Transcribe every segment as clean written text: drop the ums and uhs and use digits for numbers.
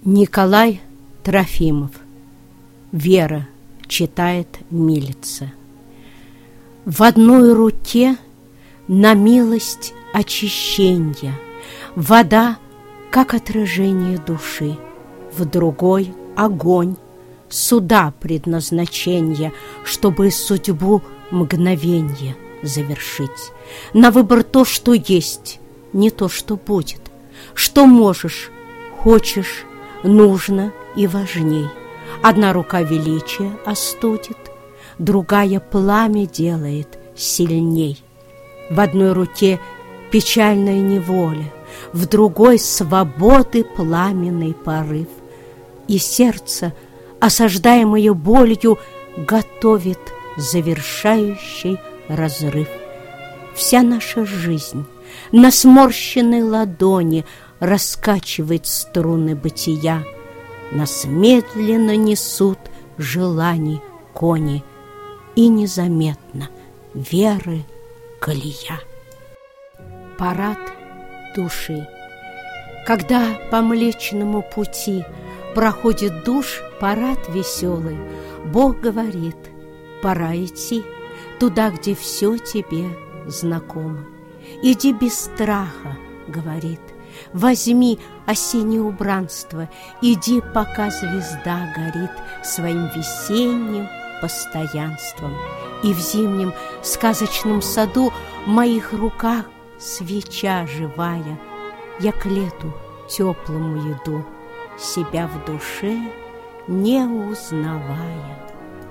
Николай Трофимов. Вера, читает Милица. В одной руке на милость очищения вода, как отражение души, в другой огонь, суда предназначения, чтобы судьбу мгновенья завершить. На выбор то, что есть, не то, что будет, что можешь, хочешь, нужно и важней. Одна рука величие остудит, другая пламя делает сильней. В одной руке печальная неволя, в другой свободы пламенный порыв. И сердце, осаждаемое болью, готовит завершающий разрыв. Вся наша жизнь на сморщенной ладони раскачивает струны бытия. Нас медленно несут желаний кони, и незаметно веры колея. Парад души. Когда по Млечному пути проходит душ парад веселый, Бог говорит: пора идти туда, где все тебе знакомо. Иди без страха, говорит, возьми осеннее убранство, иди, пока звезда горит своим весенним постоянством. И в зимнем сказочном саду в моих руках свеча живая, я к лету теплому иду, себя в душе не узнавая.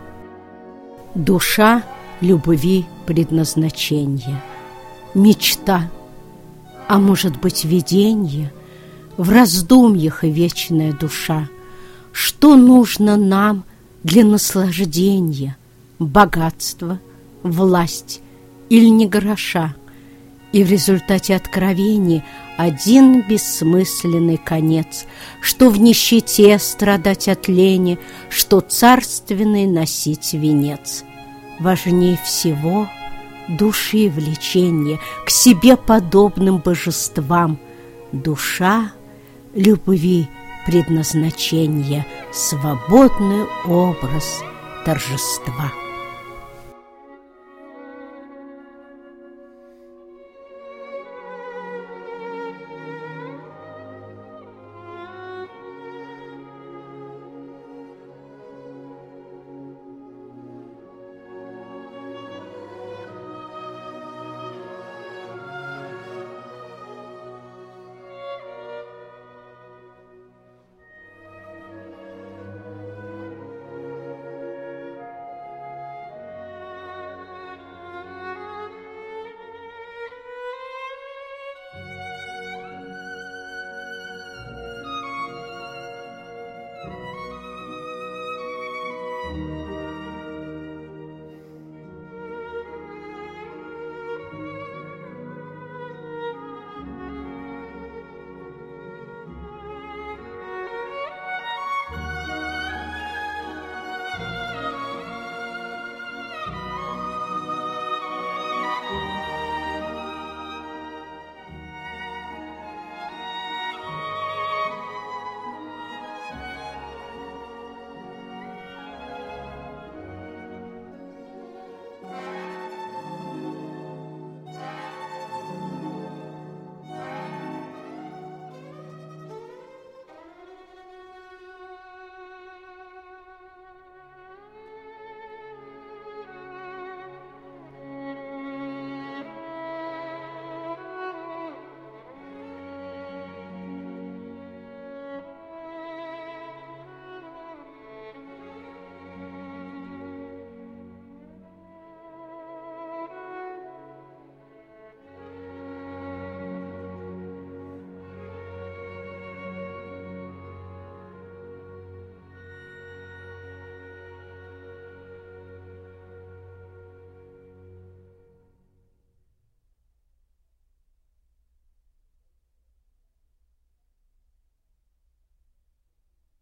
Душа любви предназначение, мечта, а может быть видение, в раздумьях вечная душа. Что нужно нам для наслаждения? Богатство, власть или не гроша? И в результате откровений один бессмысленный конец, что в нищете страдать от лени, что царственный носить венец. Важнее всего души влечение к себе подобным божествам, душа любви предназначение, свободный образ торжества.